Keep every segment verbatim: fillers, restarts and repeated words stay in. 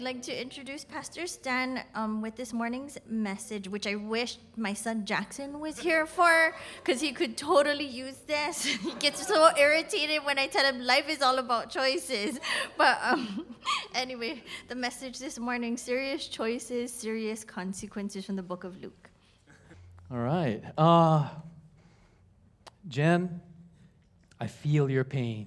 I'd like to introduce Pastor Stan um, with this morning's message, which I wish my son Jackson was here for, because he could totally use this. He gets so irritated when I tell him life is all about choices. But um, anyway, the message this morning, serious choices, serious consequences, from the book of Luke. All right. Uh, Jen, I feel your pain.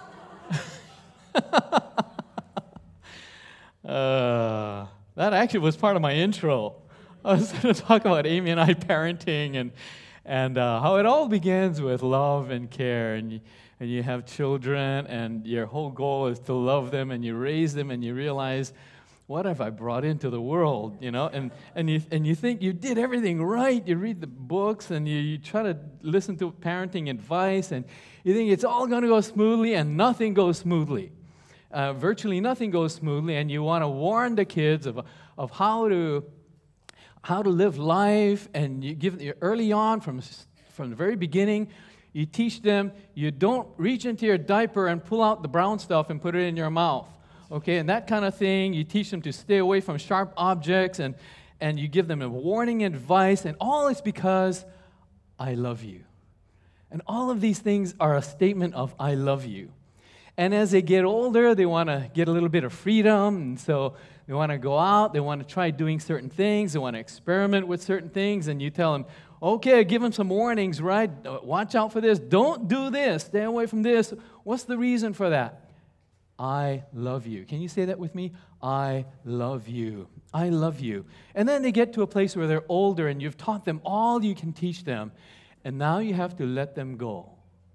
Uh, that actually was part of my intro. I was going to talk about Amy and I parenting and and uh, how it all begins with love and care. And you, and you have children, and your whole goal is to love them, and you raise them, and you realize, what have I brought into the world? You know, and and you and you think you did everything right. You read the books, and you, you try to listen to parenting advice, and you think it's all going to go smoothly, and nothing goes smoothly. Uh, virtually nothing goes smoothly, and you want to warn the kids of of how to how to live life, and you give early on from from the very beginning, you teach them you don't reach into your diaper and pull out the brown stuff and put it in your mouth, okay, and that kind of thing. You teach them to stay away from sharp objects, and and you give them a warning advice, and all is because I love you, and all of these things are a statement of I love you. And as they get older, they want to get a little bit of freedom, and so they want to go out, they want to try doing certain things, they want to experiment with certain things, and you tell them, okay, give them some warnings, right? Watch out for this. Don't do this. Stay away from this. What's the reason for that? I love you. Can you say that with me? I love you. I love you. And then they get to a place where they're older, and you've taught them all you can teach them, and now you have to let them go.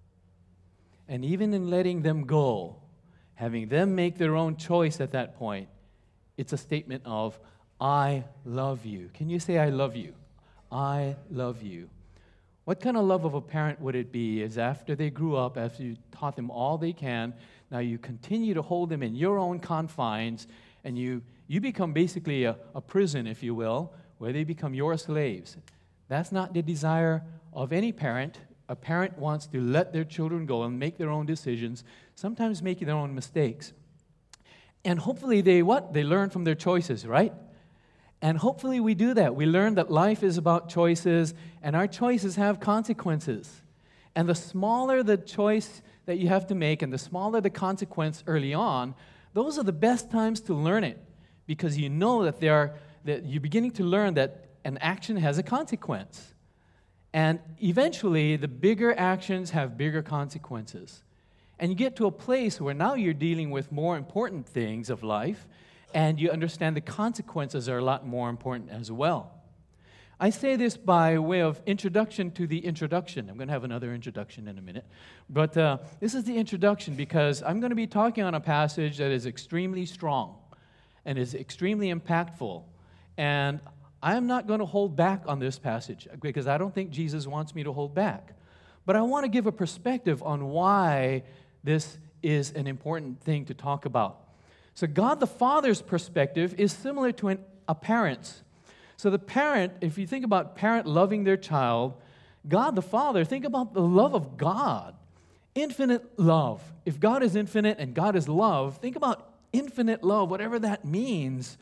And even in letting them go, having them make their own choice at that point, it's a statement of, I love you. Can you say, I love you? I love you. What kind of love of a parent would it be is after they grew up, after you taught them all they can, now you continue to hold them in your own confines, and you, you become basically a, a prison, if you will, where they become your slaves. That's not the desire of any parent. A parent wants to let their children go and make their own decisions, sometimes making their own mistakes. And hopefully they what? They learn from their choices, right? And hopefully we do that. We learn that life is about choices, and our choices have consequences. And the smaller the choice that you have to make, and the smaller the consequence early on, those are the best times to learn it, because you know that they are that you're beginning to learn that an action has a consequence. And eventually, the bigger actions have bigger consequences. And you get to a place where now you're dealing with more important things of life, and you understand the consequences are a lot more important as well. I say this by way of introduction to the introduction. I'm going to have another introduction in a minute. But uh, this is the introduction because I'm going to be talking on a passage that is extremely strong and is extremely impactful. And I am not going to hold back on this passage because I don't think Jesus wants me to hold back. But I want to give a perspective on why this is an important thing to talk about. So God the Father's perspective is similar to an, a parent's. So the parent, if you think about parent loving their child, God the Father, think about the love of God. Infinite love. If God is infinite and God is love, think about infinite love, whatever that means.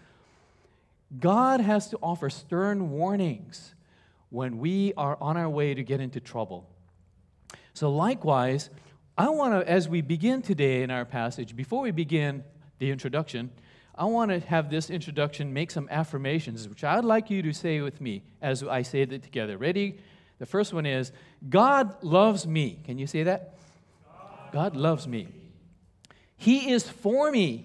God has to offer stern warnings when we are on our way to get into trouble. So likewise, I want to, as we begin today in our passage, before we begin the introduction, I want to have this introduction make some affirmations, which I'd like you to say with me as I say it together. Ready? The first one is, God loves me. Can you say that? God, God loves me. He is for me.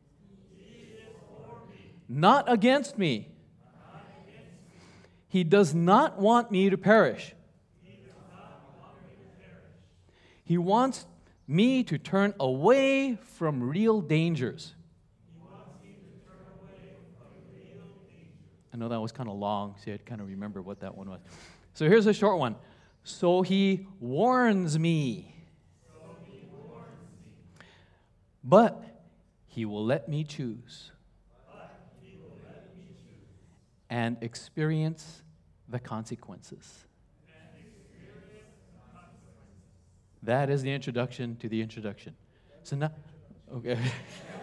Not against me. Not against me. He does not want me to perish. He does not want me to perish. He wants me to turn away from real dangers. He wants me to turn away from real dangers. I know that was kind of long, so I had to kind of remember what that one was. So here's a short one. So he warns me. So he warns me. But he will let me choose. And experience the consequences. And experience the consequences. That is the introduction to the introduction. So now, okay.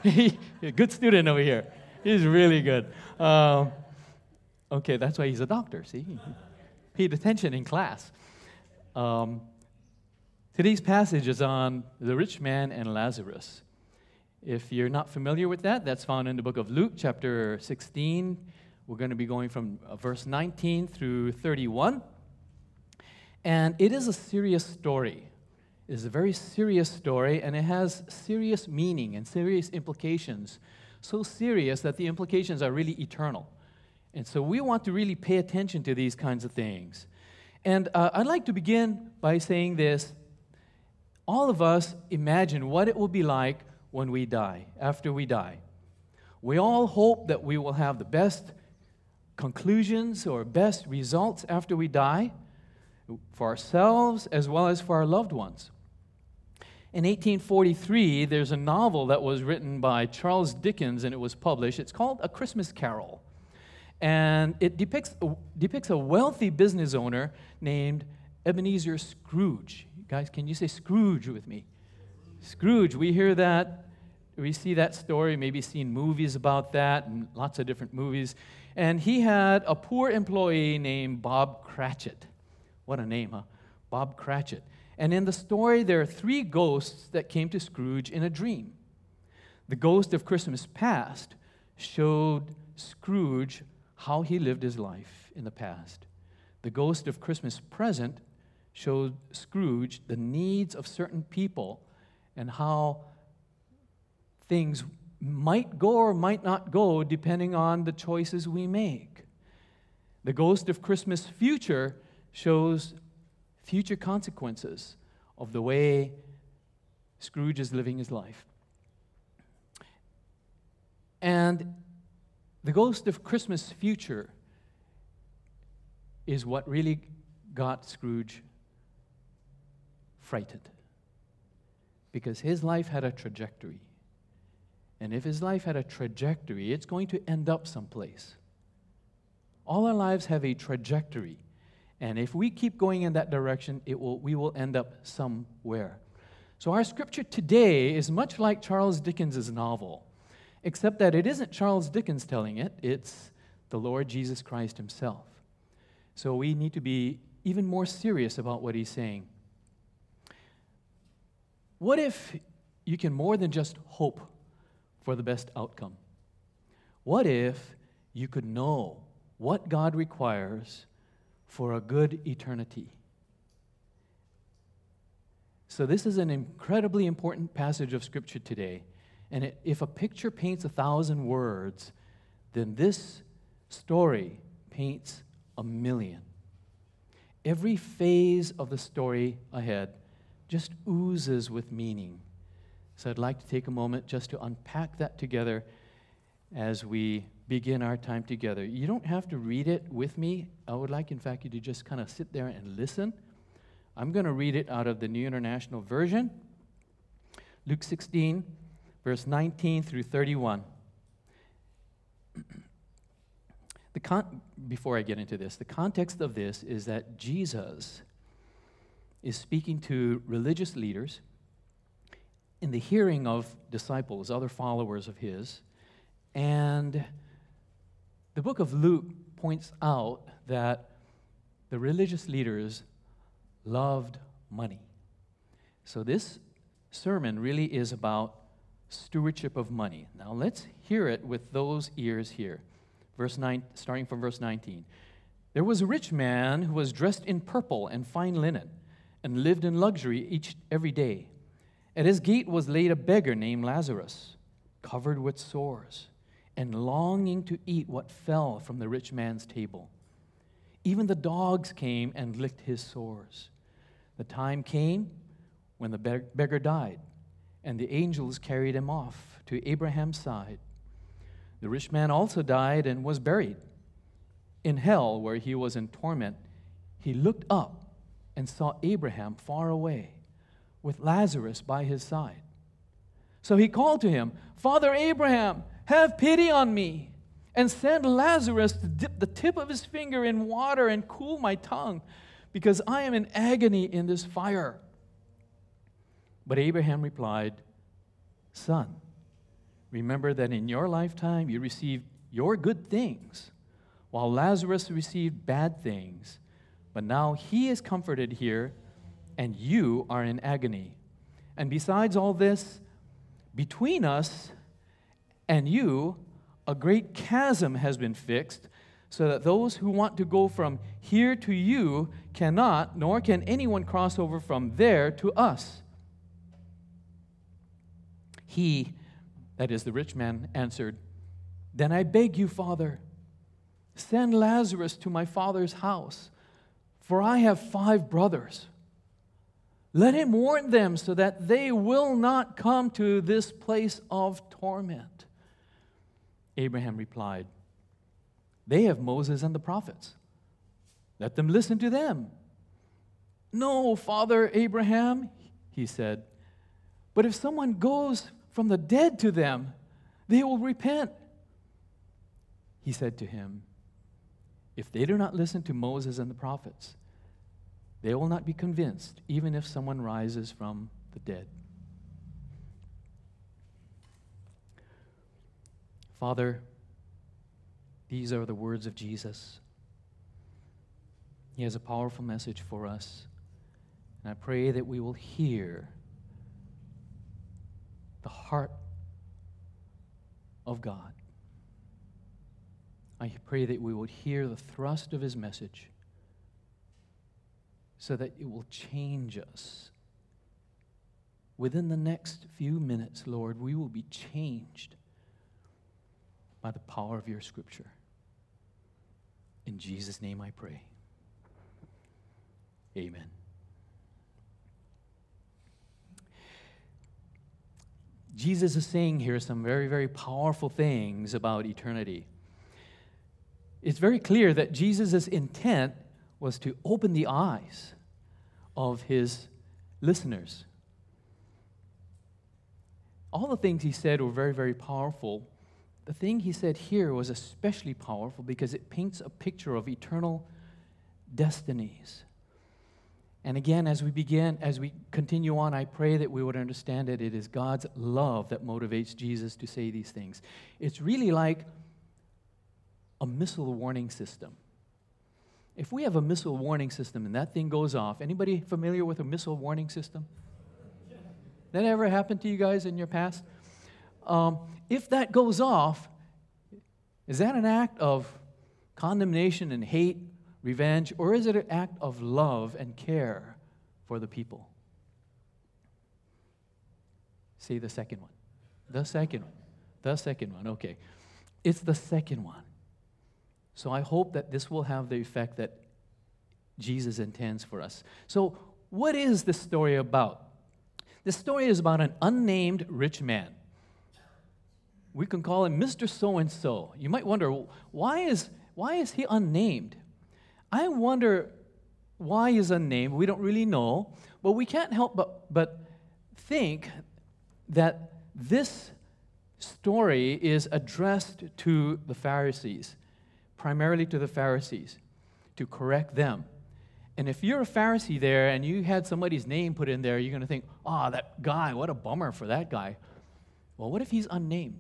Good student over here. He's really good. Um, okay, that's why he's a doctor, see? He paid attention in class. Um, today's passage is on the rich man and Lazarus. If you're not familiar with that, that's found in the book of Luke, chapter sixteen. We're going to be going from verse nineteen through thirty-one. And it is a serious story. It is a very serious story, and it has serious meaning and serious implications. So serious that the implications are really eternal. And so we want to really pay attention to these kinds of things. And uh, I'd like to begin by saying this. All of us imagine what it will be like when we die, after we die. We all hope that we will have the best conclusions or best results after we die, for ourselves as well as for our loved ones. In eighteen forty-three, there's a novel that was written by Charles Dickens, and it was published. It's called A Christmas Carol. And it depicts, depicts a wealthy business owner named Ebenezer Scrooge. Guys, can you say Scrooge with me? Scrooge, we hear that, we see that story, maybe seen movies about that, and lots of different movies. And he had a poor employee named Bob Cratchit. What a name, huh? Bob Cratchit. And in the story, there are three ghosts that came to Scrooge in a dream. The ghost of Christmas past showed Scrooge how he lived his life in the past. The ghost of Christmas present showed Scrooge the needs of certain people and how things might go or might not go depending on the choices we make. The ghost of Christmas future shows future consequences of the way Scrooge is living his life. And the ghost of Christmas future is what really got Scrooge frightened, because his life had a trajectory. And if his life had a trajectory, it's going to end up someplace. All our lives have a trajectory. And if we keep going in that direction, it will, we will end up somewhere. So our scripture today is much like Charles Dickens' novel, except that it isn't Charles Dickens telling it, it's the Lord Jesus Christ himself. So we need to be even more serious about what he's saying. What if you can more than just hope for the best outcome? What if you could know what God requires for a good eternity? So this is an incredibly important passage of Scripture today. And it, if a picture paints a thousand words, then this story paints a million. Every phase of the story ahead just oozes with meaning. So I'd like to take a moment just to unpack that together as we begin our time together. You don't have to read it with me. I would like, in fact, you to just kind of sit there and listen. I'm going to read it out of the New International Version. Luke sixteen, verse nineteen through thirty-one. The con- before I get into this, the context of this is that Jesus is speaking to religious leaders in the hearing of disciples, other followers of his, and the book of Luke points out that the religious leaders loved money. So this sermon really is about stewardship of money. Now let's hear it with those ears here. Verse nine, starting from verse nineteen. There was a rich man who was dressed in purple and fine linen and lived in luxury each every day. At his gate was laid a beggar named Lazarus, covered with sores, and longing to eat what fell from the rich man's table. Even the dogs came and licked his sores. The time came when the beggar died, and the angels carried him off to Abraham's side. The rich man also died and was buried. In hell, where he was in torment, he looked up and saw Abraham far away, with Lazarus by his side. So he called to him, "Father Abraham, have pity on me, and send Lazarus to dip the tip of his finger in water and cool my tongue, because I am in agony in this fire." But Abraham replied, "Son, remember that in your lifetime you received your good things, while Lazarus received bad things. But now he is comforted here, and you are in agony. And besides all this, between us and you, a great chasm has been fixed, so that those who want to go from here to you cannot, nor can anyone cross over from there to us. He, that is the rich man, answered, Then I beg you, Father, send Lazarus to my father's house, for I have five brothers. Let him warn them so that they will not come to this place of torment. Abraham replied, They have Moses and the prophets. Let them listen to them. No, Father Abraham, he said, but if someone goes from the dead to them, they will repent. He said to him, If they do not listen to Moses and the prophets, they will not be convinced, even if someone rises from the dead. Father, these are the words of Jesus. He has a powerful message for us, and I pray that we will hear the heart of God. I pray that we would hear the thrust of his message so that it will change us. Within the next few minutes, Lord, we will be changed by the power of your scripture. In Jesus' name I pray. Amen. Jesus is saying here some very, very powerful things about eternity. It's very clear that Jesus' intent was to open the eyes of his listeners. All the things he said were very, very powerful. The thing he said here was especially powerful because it paints a picture of eternal destinies. And again, as we begin, as we continue on, I pray that we would understand that it is God's love that motivates Jesus to say these things. It's really like a missile warning system. If we have a missile warning system and that thing goes off, anybody familiar with a missile warning system? That ever happened to you guys in your past? Um, if that goes off, is that an act of condemnation and hate, revenge, or is it an act of love and care for the people? Say the second one. The second one. The second one. Okay. It's the second one. So I hope that this will have the effect that Jesus intends for us. So what is this story about? This story is about an unnamed rich man. We can call him Mister So-and-so. You might wonder, why is, why is he unnamed? I wonder why he's unnamed. We don't really know, but we can't help but, but think that this story is addressed to the Pharisees, primarily to the Pharisees, to correct them. And if you're a Pharisee there and you had somebody's name put in there, you're going to think, oh, that guy, what a bummer for that guy. Well, what if he's unnamed?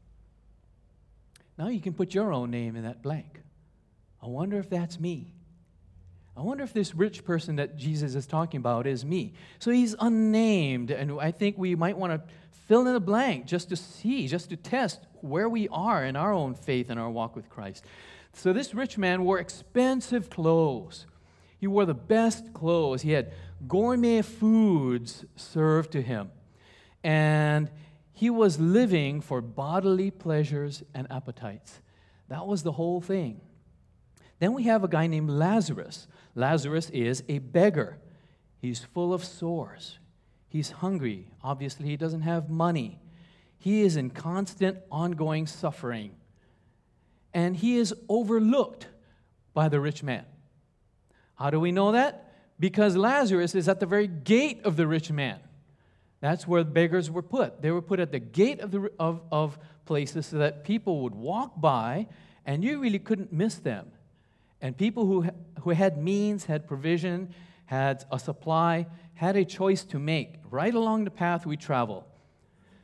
Now you can put your own name in that blank. I wonder if that's me. I wonder if this rich person that Jesus is talking about is me. So he's unnamed, and I think we might want to fill in the blank just to see, just to test where we are in our own faith and our walk with Christ. So this rich man wore expensive clothes. He wore the best clothes. He had gourmet foods served to him. And he was living for bodily pleasures and appetites. That was the whole thing. Then we have a guy named Lazarus. Lazarus is a beggar. He's full of sores. He's hungry. Obviously, he doesn't have money. He is in constant, ongoing suffering. And he is overlooked by the rich man. How do we know that? Because Lazarus is at the very gate of the rich man. That's where beggars were put. They were put at the gate of, the, of, of places so that people would walk by and you really couldn't miss them. And people who, who had means, had provision, had a supply, had a choice to make right along the path we travel.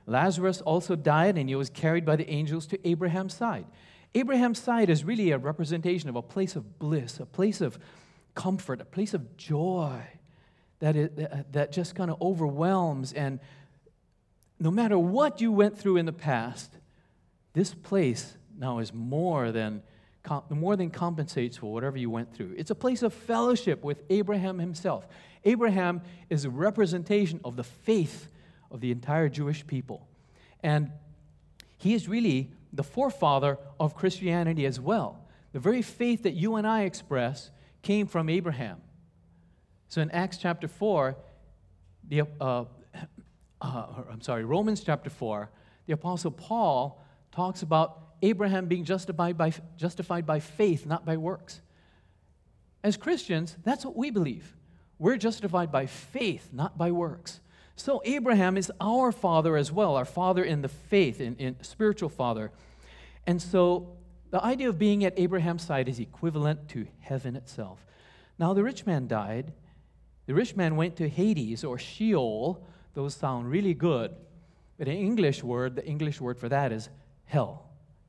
Lazarus also died, and he was carried by the angels to Abraham's side. Abraham's side is really a representation of a place of bliss, a place of comfort, a place of joy that, it, that just kind of overwhelms. And no matter what you went through in the past, this place now is more than more than compensates for whatever you went through. It's a place of fellowship with Abraham himself. Abraham is a representation of the faith of the entire Jewish people. And he is really the forefather of Christianity as well. The very faith that you and I express came from Abraham. So in Acts chapter four, the uh, uh, I'm sorry, Romans chapter four, the Apostle Paul talks about Abraham being justified by, justified by faith, not by works. As Christians, that's what we believe. We're justified by faith, not by works. So Abraham is our father as well, our father in the faith, in, in spiritual father. And so the idea of being at Abraham's side is equivalent to heaven itself. Now the rich man died. The rich man went to Hades or Sheol. Those sound really good. But the English word, the English word for that is hell.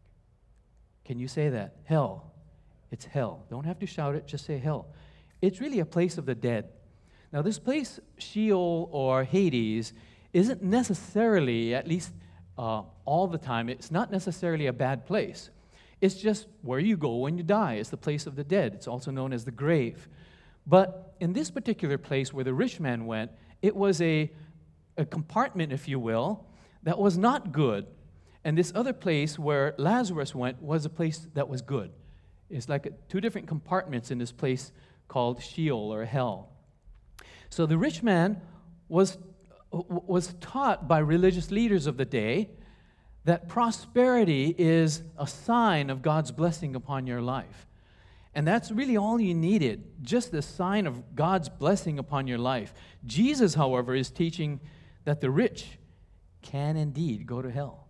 Can you say that? Hell. It's hell. Don't have to shout it, just say hell. It's really a place of the dead. Now, this place, Sheol or Hades, isn't necessarily, at least uh, all the time, it's not necessarily a bad place. It's just where you go when you die. It's the place of the dead. It's also known as the grave. But in this particular place where the rich man went, it was a, a compartment, if you will, that was not good. And this other place where Lazarus went was a place that was good. It's like two different compartments in this place called Sheol or hell. So the rich man was, was taught by religious leaders of the day that prosperity is a sign of God's blessing upon your life. And that's really all you needed, just the sign of God's blessing upon your life. Jesus, however, is teaching that the rich can indeed go to hell.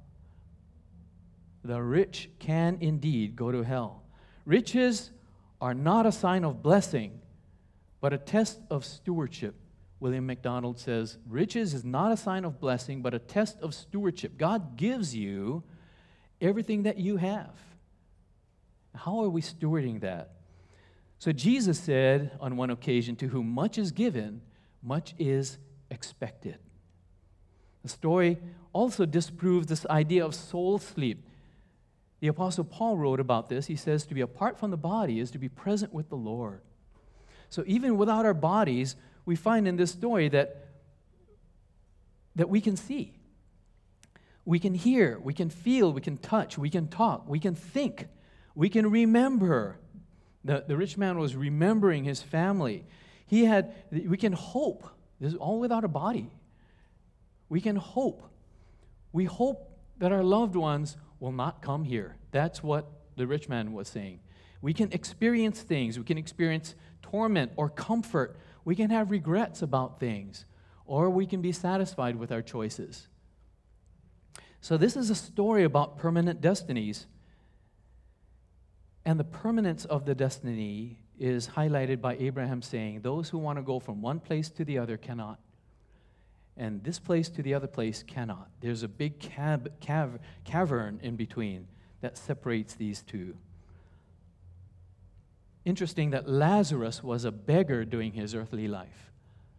The rich can indeed go to hell. Riches are not a sign of blessing, but a test of stewardship. William MacDonald says, riches is not a sign of blessing, but a test of stewardship. God gives you everything that you have. How are we stewarding that? So Jesus said on one occasion, to whom much is given, much is expected. The story also disproves this idea of soul sleep. The Apostle Paul wrote about this. He says, to be apart from the body is to be present with the Lord. So even without our bodies, we find in this story that, that we can see, we can hear, we can feel, we can touch, we can talk, we can think, we can remember. The, the rich man was remembering his family. He had, we can hope. This is all without a body. We can hope. We hope that our loved ones will not come here. That's what the rich man was saying. We can experience things. We can experience torment or comfort. We can have regrets about things. Or we can be satisfied with our choices. So this is a story about permanent destinies. And the permanence of the destiny is highlighted by Abraham saying, those who want to go from one place to the other cannot. And this place to the other place cannot. There's a big cab, cav, cavern in between that separates these two. Interesting that Lazarus was a beggar during his earthly life.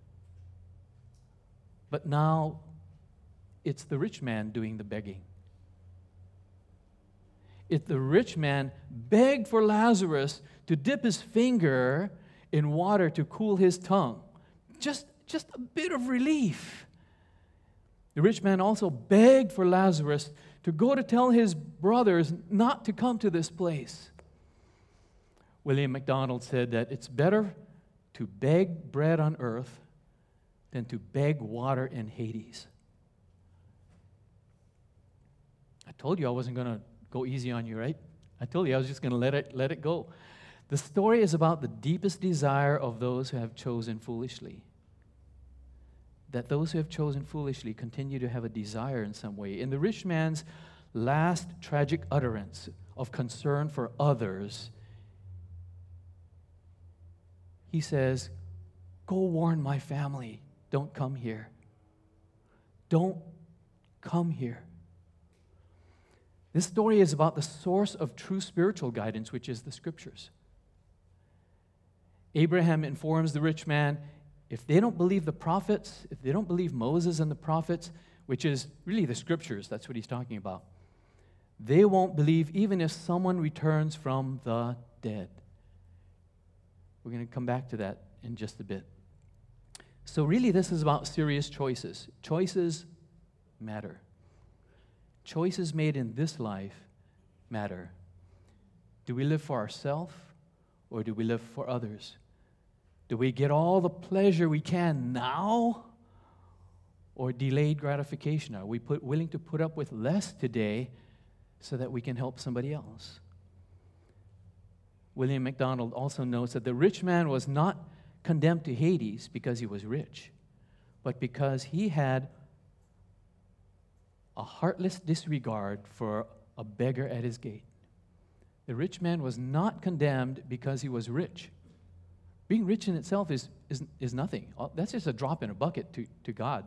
But now it's the rich man doing the begging. If the rich man begged for Lazarus to dip his finger in water to cool his tongue, just, just a bit of relief. The rich man also begged for Lazarus to go to tell his brothers not to come to this place. William MacDonald said that it's better to beg bread on earth than to beg water in Hades. I told you I wasn't going to go easy on you, right? I told you I was just going to let it, let it go. The story is about the deepest desire of those who have chosen foolishly. That those who have chosen foolishly continue to have a desire in some way. In the rich man's last tragic utterance of concern for others, he says, go warn my family. Don't come here. Don't Come here. This story is about the source of true spiritual guidance, which is the Scriptures. Abraham informs the rich man, if they don't believe the prophets, if they don't believe Moses and the prophets, which is really the Scriptures, that's what he's talking about, they won't believe even if someone returns from the dead. We're going to come back to that in just a bit. So really this is about serious choices. Choices matter. Choices made in this life matter. Do we live for ourselves or do we live for others? Do we get all the pleasure we can now or delayed gratification? Are we put, willing to put up with less today so that we can help somebody else? William MacDonald also notes that the rich man was not condemned to Hades because he was rich, but because he had a heartless disregard for a beggar at his gate. The rich man was not condemned because he was rich. Being rich in itself is, is, is nothing. That's just a drop in a bucket to, to God.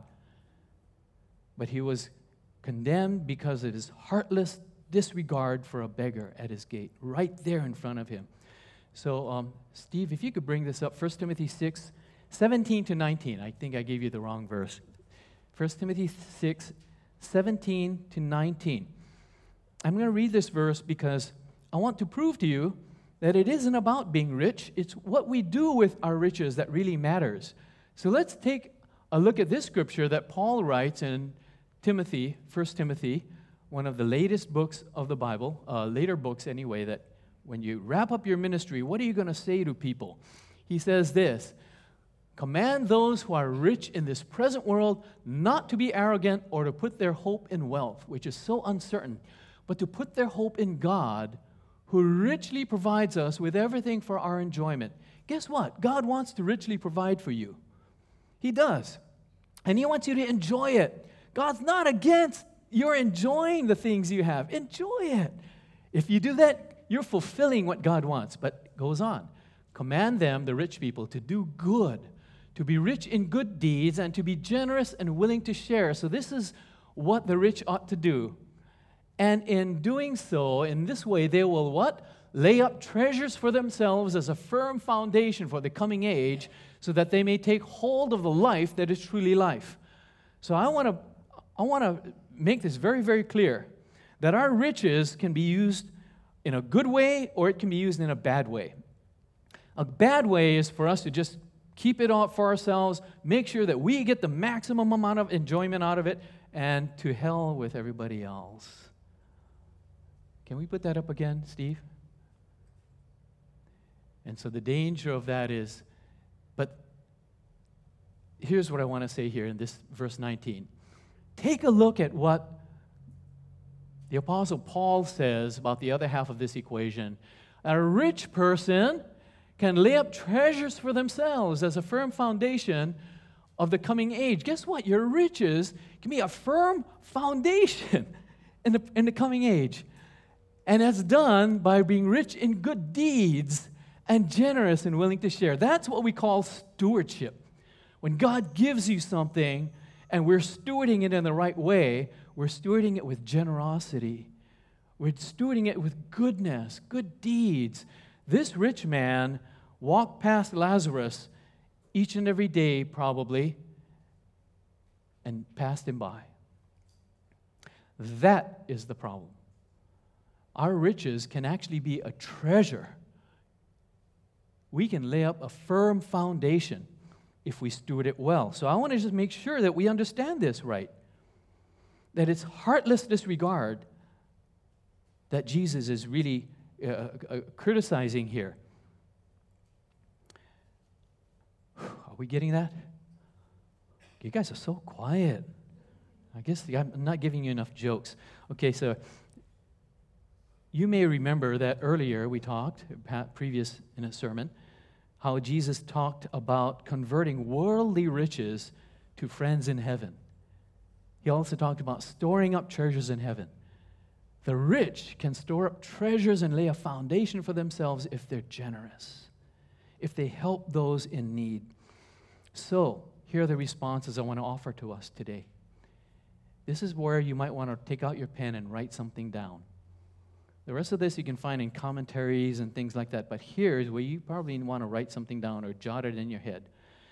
But he was condemned because of his heartless disregard for a beggar at his gate, right there in front of him. So, um, Steve, if you could bring this up, First Timothy six, seventeen to nineteen. I think I gave you the wrong verse. First Timothy six, seventeen to nineteen. I'm going to read this verse because I want to prove to you that it isn't about being rich. It's what we do with our riches that really matters. So let's take a look at this scripture that Paul writes in Timothy, First Timothy, one of the latest books of the Bible, uh, later books anyway, that when you wrap up your ministry, what are you going to say to people? He says this, command those who are rich in this present world not to be arrogant or to put their hope in wealth, which is so uncertain, but to put their hope in God, who richly provides us with everything for our enjoyment. Guess what? God wants to richly provide for you. He does. And He wants you to enjoy it. God's not against your enjoying the things you have. Enjoy it. If you do that, you're fulfilling what God wants. But it goes on. Command them, the rich people, to do good, to be rich in good deeds, and to be generous and willing to share. So this is what the rich ought to do. And in doing so, in this way, they will what? Lay up treasures for themselves as a firm foundation for the coming age, so that they may take hold of the life that is truly life. So I want to I want to make this very, very clear, that our riches can be used in a good way or it can be used in a bad way. A bad way is for us to just keep it all for ourselves, make sure that we get the maximum amount of enjoyment out of it, and to hell with everybody else. Can we put that up again, Steve? And so the danger of that is, but here's what I want to say here in this verse nineteen. Take a look at what the Apostle Paul says about the other half of this equation. A rich person can lay up treasures for themselves as a firm foundation of the coming age. Guess what? Your riches can be a firm foundation in the, in the coming age. And that's done by being rich in good deeds and generous and willing to share. That's what we call stewardship. When God gives you something and we're stewarding it in the right way, we're stewarding it with generosity. We're stewarding it with goodness, good deeds. This rich man walked past Lazarus each and every day, probably, and passed him by. That is the problem. Our riches can actually be a treasure. We can lay up a firm foundation if we steward it well. So I want to just make sure that we understand this right. That it's heartless disregard that Jesus is really uh, uh, criticizing here. Are we getting that? You guys are so quiet. I guess I'm not giving you enough jokes. Okay, so you may remember that earlier we talked, previous in a sermon, how Jesus talked about converting worldly riches to friends in heaven. He also talked about storing up treasures in heaven. The rich can store up treasures and lay a foundation for themselves if they're generous, if they help those in need. So, here are the responses I want to offer to us today. This is where you might want to take out your pen and write something down. The rest of this you can find in commentaries and things like that, but here's where you probably want to write something down or jot it in your head.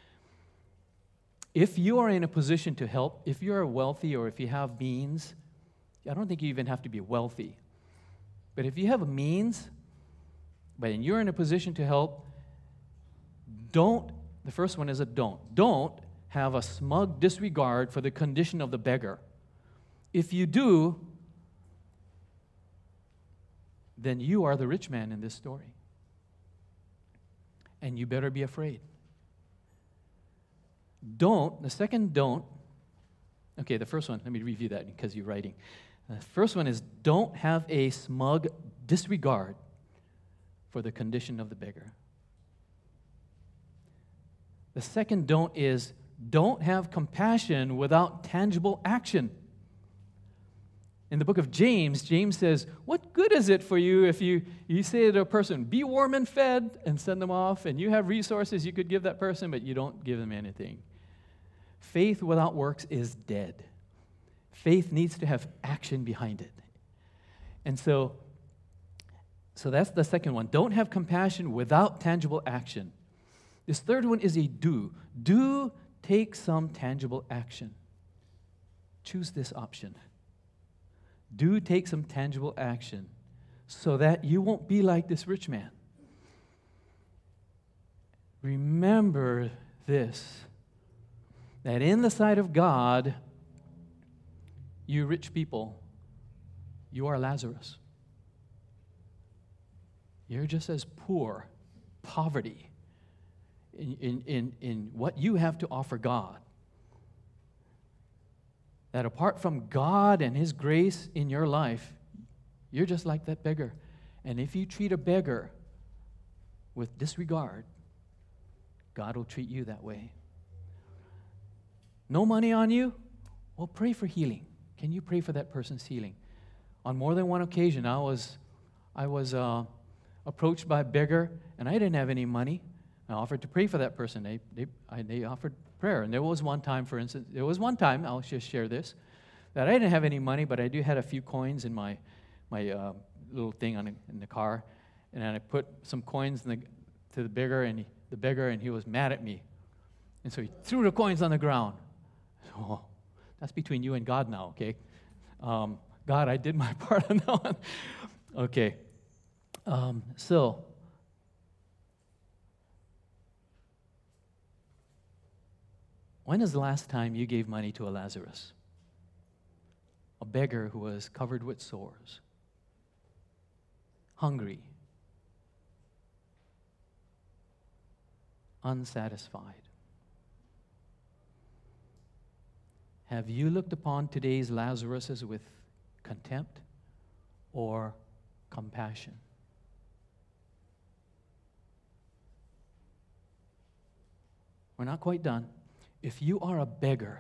If you are in a position to help, if you're wealthy or if you have means, I don't think you even have to be wealthy, but if you have a means, but you're in a position to help, don't, the first one is a don't. Don't have a smug disregard for the condition of the beggar. If you do, then you are the rich man in this story. And you better be afraid. Don't, the second don't, okay, the first one, let me review that because you're writing. The first one is don't have a smug disregard for the condition of the beggar. The second don't is don't have compassion without tangible action. In the book of James, James says, what good is it for you if you, you say to a person, be warm and fed, and send them off, and you have resources you could give that person, but you don't give them anything. Faith without works is dead. Faith needs to have action behind it. And so, so that's the second one. Don't have compassion without tangible action. This third one is a do. Do take some tangible action. Choose this option. Do take some tangible action so that you won't be like this rich man. Remember this, that in the sight of God, you rich people, you are Lazarus. You're just as poor, poverty, in, in, in, in what you have to offer God. That apart from God and His grace in your life, you're just like that beggar. And if you treat a beggar with disregard, God will treat you that way. No money on you? Well, pray for healing. Can you pray for that person's healing? On more than one occasion, I was, I was uh, approached by a beggar, and I didn't have any money. I offered to pray for that person. They, they, I, they offered prayer. And there was one time, for instance, there was one time, I'll just share this, that I didn't have any money, but I do had a few coins in my my uh, little thing on a, in the car, and I put some coins in the, to the beggar, and he, the beggar, and he was mad at me, and so he threw the coins on the ground. Oh, that's between you and God now, okay? Um, God, I did my part on that one. Okay, um, so. When is the last time you gave money to a Lazarus? A beggar who was covered with sores, hungry, unsatisfied. Have you looked upon today's Lazaruses with contempt or compassion? We're not quite done. If you are a beggar,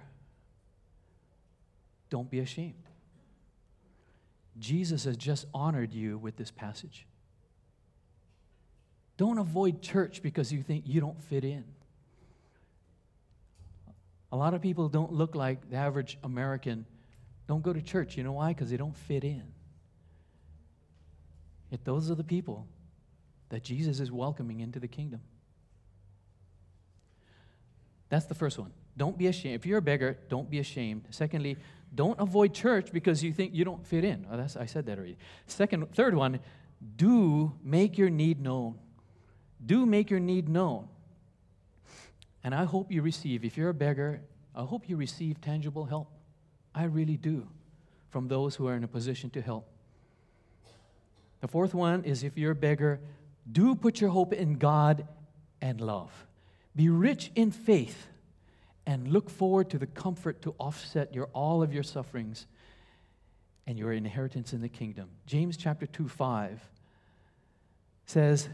don't be ashamed. Jesus has just honored you with this passage. Don't avoid church because you think you don't fit in. A lot of people don't look like the average American, don't go to church. You know why? Because they don't fit in. Yet those are the people that Jesus is welcoming into the kingdom. That's the first one. Don't be ashamed. If you're a beggar, don't be ashamed. Secondly, don't avoid church because you think you don't fit in. Oh, that's, I said that already. Second, third one, do make your need known. Do make your need known. And I hope you receive, if you're a beggar, I hope you receive tangible help. I really do, from those who are in a position to help. The fourth one is if you're a beggar, do put your hope in God and love. Be rich in faith and look forward to the comfort to offset your all of your sufferings and your inheritance in the kingdom. James chapter two, five says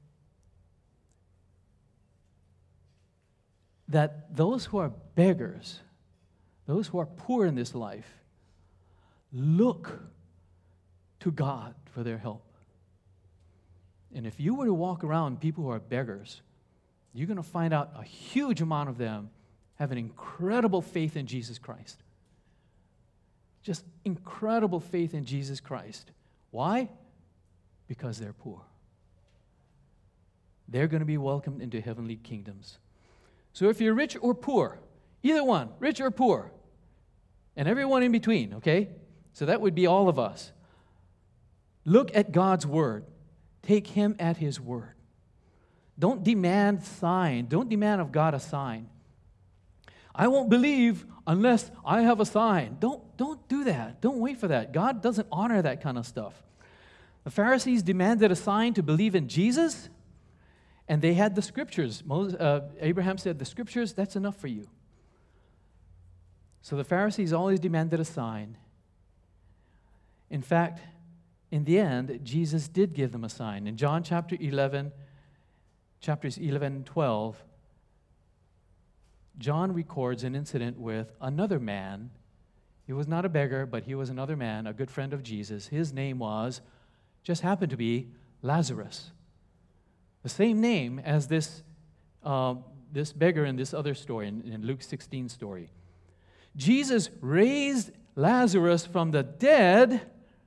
that those who are beggars, those who are poor in this life, look to God for their help. And if you were to walk around people who are beggars, you're going to find out a huge amount of them have an incredible faith in Jesus Christ. Just incredible faith in Jesus Christ. Why? Because they're poor. They're going to be welcomed into heavenly kingdoms. So if you're rich or poor, either one, rich or poor, and everyone in between, okay? So that would be all of us. Look at God's word. Take him at his word. Don't demand sign. Don't demand of God a sign. I won't believe unless I have a sign. Don't, don't do that. Don't wait for that. God doesn't honor that kind of stuff. The Pharisees demanded a sign to believe in Jesus, and they had the scriptures. Moses, uh, Abraham said, the scriptures, that's enough for you. So the Pharisees always demanded a sign. In fact, in the end, Jesus did give them a sign. In John chapter eleven, chapters eleven and twelve, John records an incident with another man. He was not a beggar, but he was another man, a good friend of Jesus. His name was, just happened to be, Lazarus. The same name as this, uh, this beggar in this other story, in, in Luke sixteen story. Jesus raised Lazarus from the dead,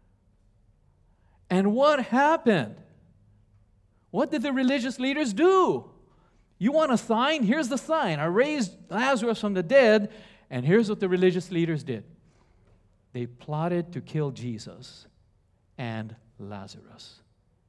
and what happened? What did the religious leaders do? You want a sign? Here's the sign. I raised Lazarus from the dead, and here's what the religious leaders did. They plotted to kill Jesus and Lazarus.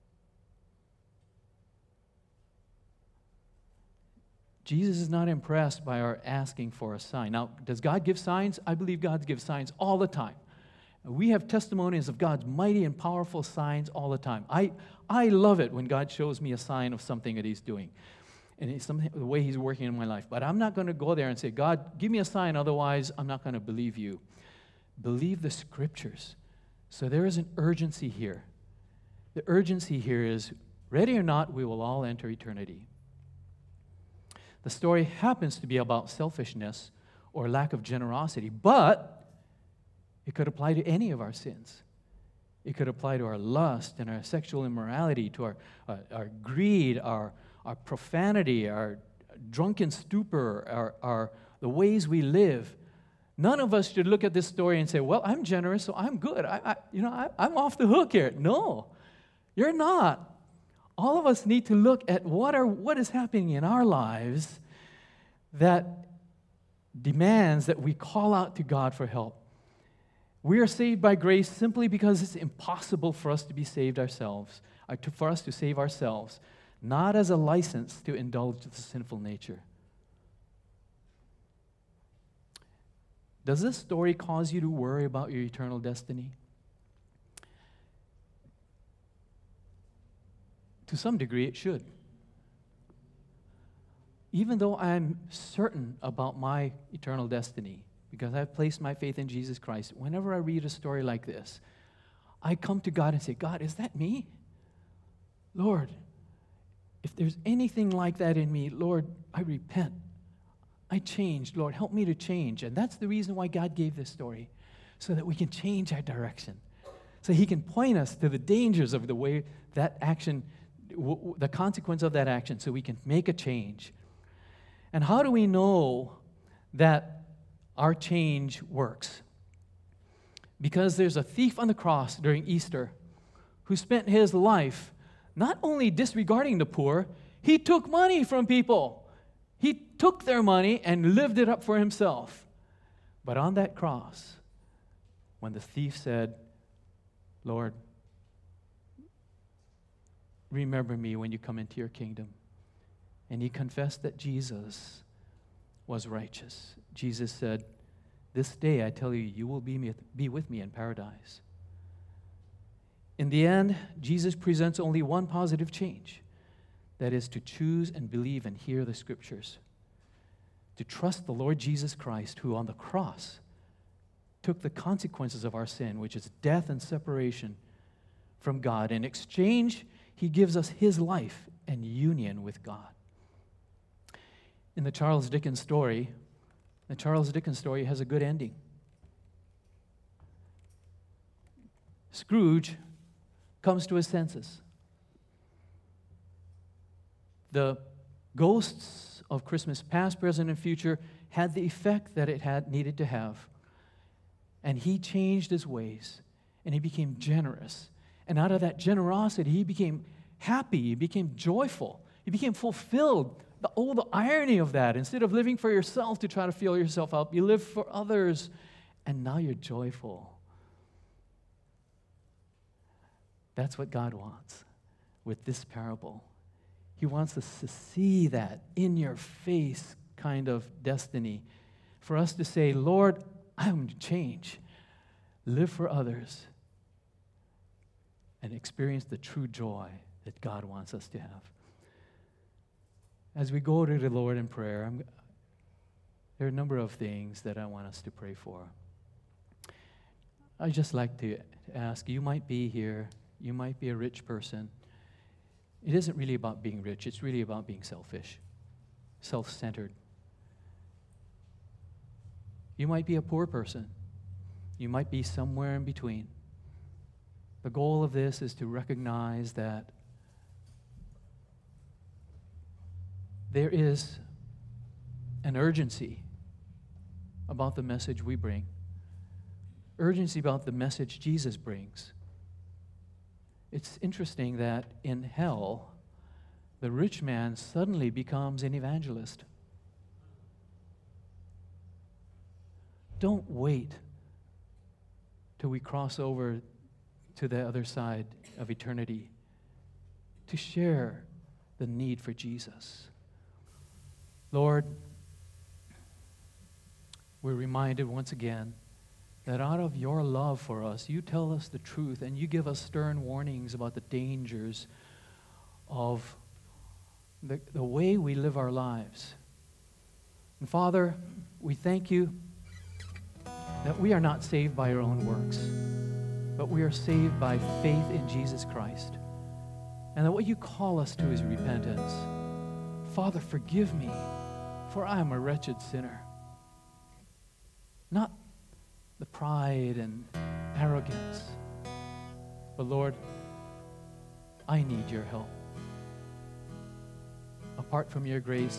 Jesus is not impressed by our asking for a sign. Now, does God give signs? I believe God gives signs all the time. We have testimonies of God's mighty and powerful signs all the time. I, I love it when God shows me a sign of something that he's doing, and it's something, the way he's working in my life. But I'm not going to go there and say, God, give me a sign, otherwise I'm not going to believe you. Believe the scriptures. So there is an urgency here. The urgency here is, ready or not, we will all enter eternity. The story happens to be about selfishness or lack of generosity, but it could apply to any of our sins. It could apply to our lust and our sexual immorality, to our, uh, our greed, our, our profanity, our drunken stupor, our, our, the ways we live. None of us should look at this story and say, well, I'm generous, so I'm good. I, I, you know, I, I'm off the hook here. No, you're not. All of us need to look at what are what is happening in our lives that demands that we call out to God for help. We are saved by grace simply because it's impossible for us to be saved ourselves, or to, for us to save ourselves, not as a license to indulge the sinful nature. Does this story cause you to worry about your eternal destiny? To some degree, it should. Even though I'm certain about my eternal destiny, because I've placed my faith in Jesus Christ, whenever I read a story like this, I come to God and say, God, is that me? Lord, if there's anything like that in me, Lord, I repent. I changed. Lord, help me to change. And that's the reason why God gave this story, so that we can change our direction, so he can point us to the dangers of the way that action, w- w- the consequence of that action, so we can make a change. And how do we know that our change works? Because there's a thief on the cross during Easter who spent his life not only disregarding the poor, he took money from people. He took their money and lived it up for himself. But on that cross, when the thief said, Lord, remember me when you come into your kingdom, and he confessed that Jesus was righteous, Jesus said, this day I tell you, you will be, me, be with me in paradise. In the end, Jesus presents only one positive change. That is to choose and believe and hear the scriptures. To trust the Lord Jesus Christ, who on the cross took the consequences of our sin, which is death and separation from God. In exchange, he gives us his life and union with God. In the Charles Dickens story, the Charles Dickens story has a good ending. Scrooge comes to his senses. The ghosts of Christmas past, present, and future had the effect that it had needed to have. And he changed his ways, and he became generous. And out of that generosity, he became happy, he became joyful, he became fulfilled. The, oh, the irony of that. Instead of living for yourself to try to fill yourself up, you live for others, and now you're joyful. That's what God wants with this parable. He wants us to see that in your face kind of destiny. For us to say, Lord, I'm going to change, live for others, and experience the true joy that God wants us to have. As we go to the Lord in prayer, I'm, there are a number of things that I want us to pray for. I'd just like to ask, you might be here, you might be a rich person. It isn't really about being rich, it's really about being selfish, self-centered. You might be a poor person. You might be somewhere in between. The goal of this is to recognize that there is an urgency about the message we bring, urgency about the message Jesus brings. It's interesting that in hell, the rich man suddenly becomes an evangelist. Don't wait till we cross over to the other side of eternity to share the need for Jesus. Lord, we're reminded once again that out of your love for us, you tell us the truth and you give us stern warnings about the dangers of the, the way we live our lives. And Father, we thank you that we are not saved by our own works, but we are saved by faith in Jesus Christ. And that what you call us to is repentance. Father, forgive me, for I am a wretched sinner. Not the pride and arrogance, but Lord, I need your help. Apart from your grace,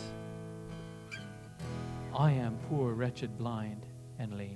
I am poor, wretched, blind, and lame.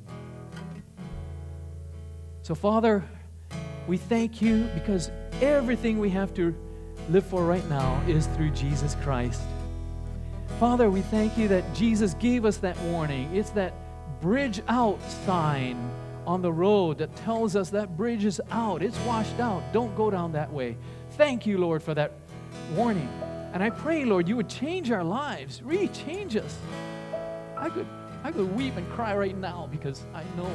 So, Father, we thank you because everything we have to live for right now is through Jesus Christ. Father, we thank you that Jesus gave us that warning. It's that bridge out sign on the road that tells us that bridge is out. It's washed out. Don't go down that way. Thank you, Lord, for that warning. And I pray, Lord, you would change our lives, really change us. I could, I could weep and cry right now because I know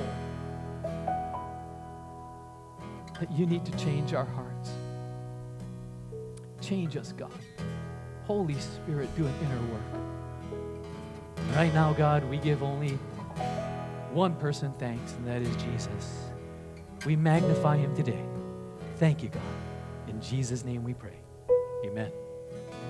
that you need to change our hearts. Change us, God. Holy Spirit, do an inner work. Right now, God, we give only one person thanks, and that is Jesus. We magnify him today. Thank you, God. In Jesus' name we pray. Amen.